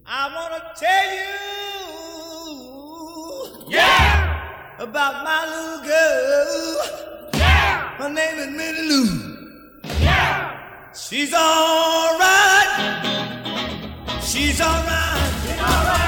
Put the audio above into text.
I want to tell you, yeah, about my little girl. Yeah, her name is Minnie Lou. Yeah, she's all right. She's all right. She's all right.